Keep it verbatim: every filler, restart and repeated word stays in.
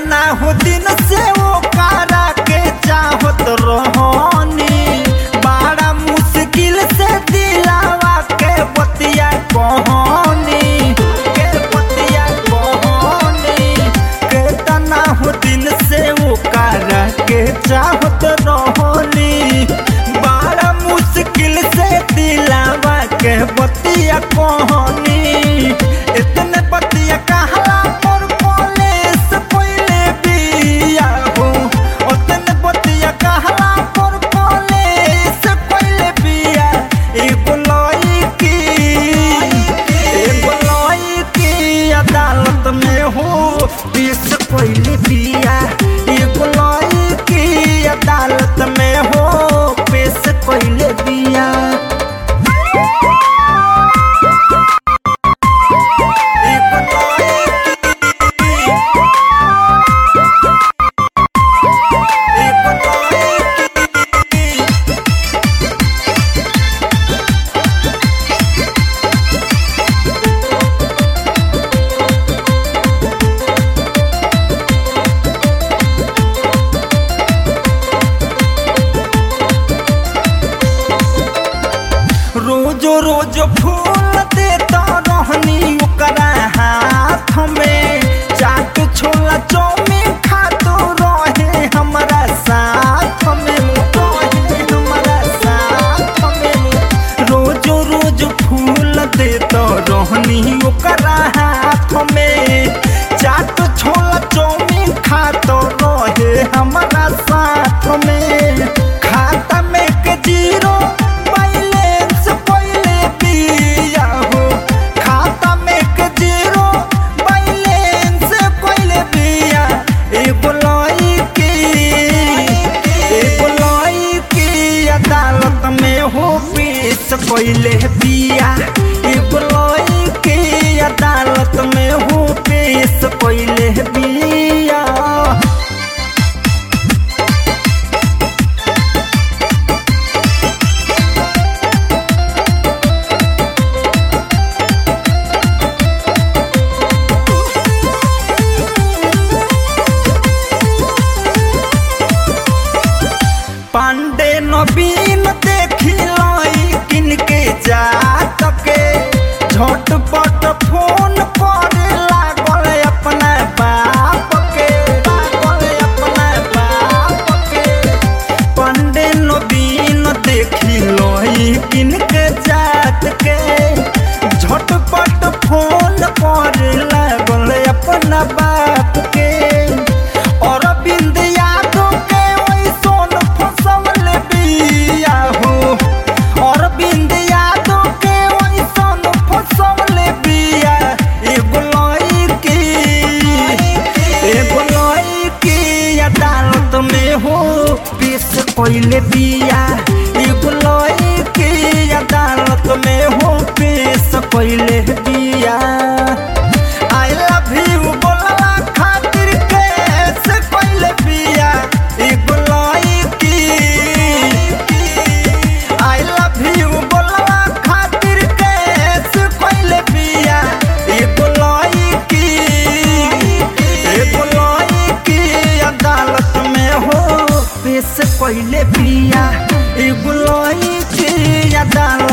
केतना हो दिन से वो कारा के चाहत रहनी, बड़ा मुश्किल से दिलावा के बतिया कहनी के बतिया कहनी। केतना हो दिन से वो कारा के चाहत रहनी, बड़ा मुश्किल से दिलावा के बतिया कहनी। इतने बतिया कहला पर पुलिस पहले बिया हो, उतने बतिया कहला पर पुलिस पहले बिया। एगो लड़की एगो लड़की अदालत में हो पेश पहले बिया, एगो लड़की अदालत में हो पेश पहले बिया। रोजो रोज फूल देता रहनी ओकरा हाथ में, चाट छोला चौमिन खातो रहे हमारा साथ में, रहे हमारा साथ में। रोजो रोज फूल देता रहनी ओकरा हाथ में, चाट छोला चौमिन खातो रहे हमारा साथ में। खाता में के जीरो पहले बिया, एगो लड़की अदालत में हो पेश पहले बिया। पांडे नवीन देखी किन के जात के झटपट फोन करे लागल अपना बाप के, लागल अपना बाप के। पंडे नवीन देखी लोही किन के जात के झटपट फोन करे लागल अपना बाप के। और बिंद यादव के वही सोन फसवल बिया हो, और बिंद यादव के वही सोन फसवल बिया। एगो लड़की एगो लड़की अदालत में हो पेश पहले बिया, एगो लड़की अदालत में हो पेश पहले बिया। आई लव यू बोलला खातिर केस पहले बिया, एगो लड़की आई लव यू बोलला खातिर केस पहले बिया। एगो लड़की एगो लड़की अदालत में हो पेश पहले बिया, एगो लड़की अदालत